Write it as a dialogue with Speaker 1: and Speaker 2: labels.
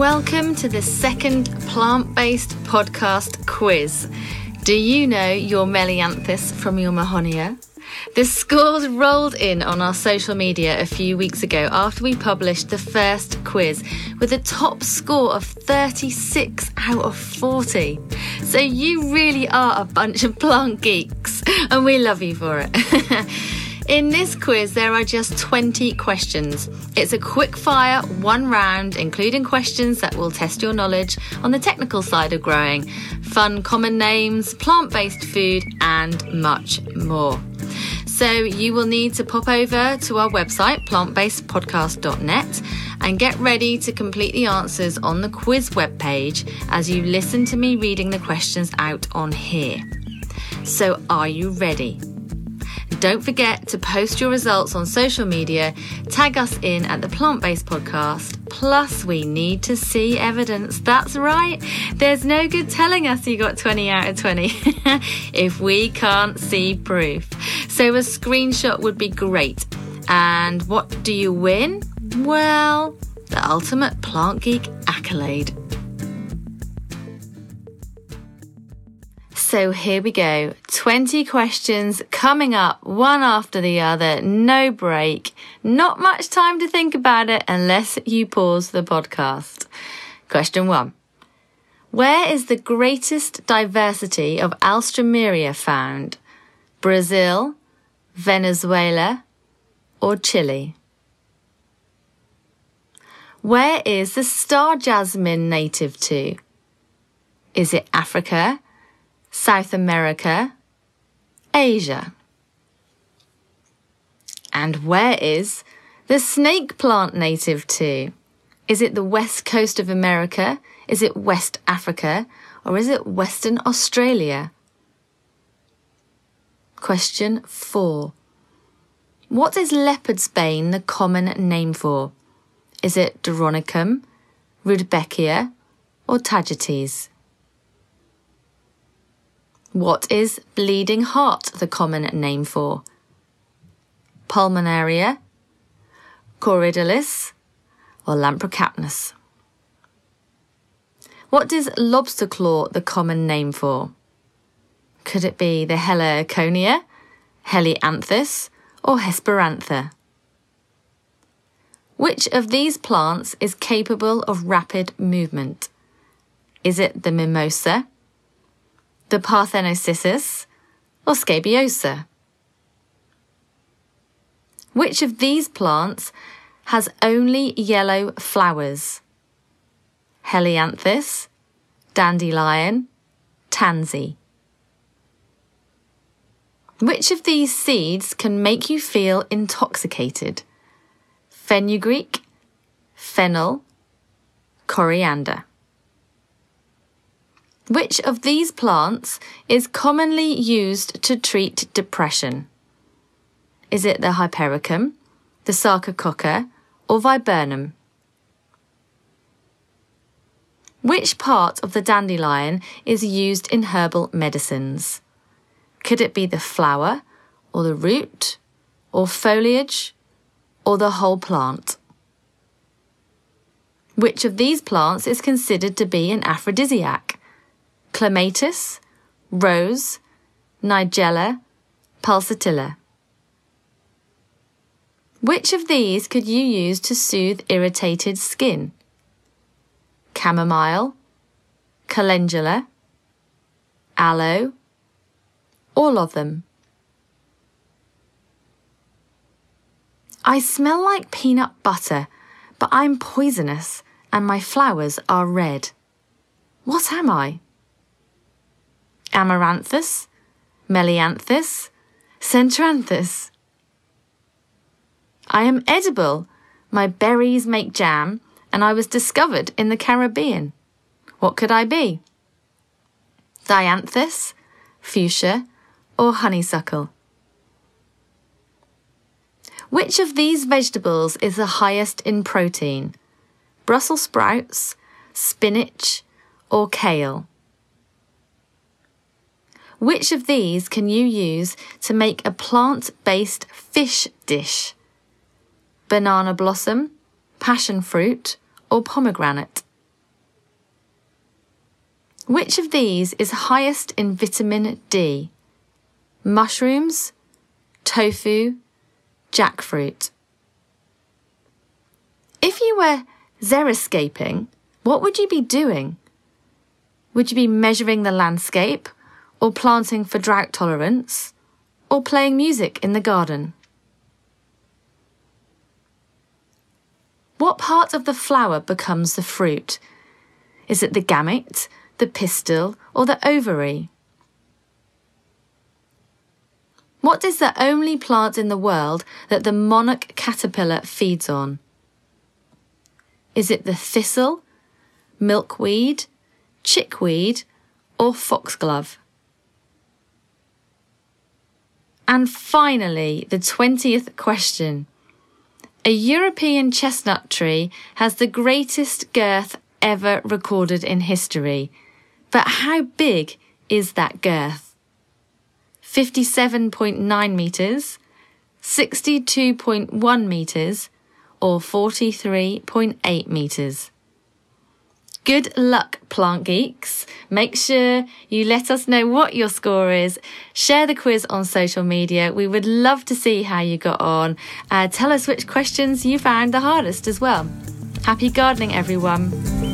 Speaker 1: Welcome to the second plant-based podcast quiz. Do you know your Melianthus from your Mahonia? The scores rolled in on our social media a few weeks ago after we published the first quiz with a top score of 36 out of 40. So you really are a bunch of plant geeks and we love you for it. In this quiz, there are just 20 questions. It's a quick fire, one round, including questions that will test your knowledge on the technical side of growing, fun common names, plant-based food, and much more. So you will need to pop over to our website, plantbasedpodcast.net, and get ready to complete the answers on the quiz webpage as you listen to me reading the questions out on here. So are you ready? Don't forget to post your results on social media, tag us in at the Plant-Based Podcast, plus we need to see evidence. That's right, there's no good telling us you got 20 out of 20 if we can't see proof. So a screenshot would be great. And what do you win? Well, the ultimate plant geek accolade. So here we go, 20 questions coming up one after the other, no break, not much time to think about it unless you pause the podcast. Question 1. Where is the greatest diversity of Alstroemeria found? Brazil, Venezuela, or Chile? Where is the star jasmine native to? Is it Africa, South America, Asia? And where is the snake plant native to? Is it the west coast of America? Is it West Africa? Or is it Western Australia? Question 4. What is leopard's bane the common name for? Is it Doronicum, Rudbeckia, or Tagetes? What is bleeding heart the common name for? Pulmonaria, Corydalis, or Lamprocapnus? What is lobster claw the common name for? Could it be the Heliconia, Helianthus, or Hesperantha? Which of these plants is capable of rapid movement? Is it the mimosa, the Parthenocissus, or Scabiosa? Which of these plants has only yellow flowers? Helianthus, Dandelion, Tansy. Which of these seeds can make you feel intoxicated? Fenugreek, fennel, coriander. Which of these plants is commonly used to treat depression? Is it the Hypericum, the Sarcococca, or Viburnum? Which part of the dandelion is used in herbal medicines? Could it be the flower, or the root, or foliage, or the whole plant? Which of these plants is considered to be an aphrodisiac? Clematis, rose, nigella, pulsatilla. Which of these could you use to soothe irritated skin? Chamomile, calendula, aloe, all of them. I smell like peanut butter, but I'm poisonous and my flowers are red. What am I? Amaranthus, Melianthus, Centranthus. I am edible. My berries make jam, and I was discovered in the Caribbean. What could I be? Dianthus, fuchsia, or honeysuckle? Which of these vegetables is the highest in protein? Brussels sprouts, spinach, or kale? Which of these can you use to make a plant-based fish dish? Banana blossom, passion fruit, or pomegranate? Which of these is highest in vitamin D? Mushrooms, tofu, jackfruit. If you were xeriscaping, what would you be doing? Would you be measuring the landscape, or planting for drought tolerance, or playing music in the garden? What part of the flower becomes the fruit? Is it the gamete, the pistil, or the ovary? What is the only plant in the world that the monarch caterpillar feeds on? Is it the thistle, milkweed, chickweed, or foxglove? And finally, the 20th question. A European chestnut tree has the greatest girth ever recorded in history. But how big is that girth? 57.9 metres, 62.1 metres, or 43.8 metres? Good luck, plant geeks. Make sure you let us know what your score is. Share the quiz on social media. We would love to see how you got on. Tell us which questions you found the hardest as well. Happy gardening, everyone.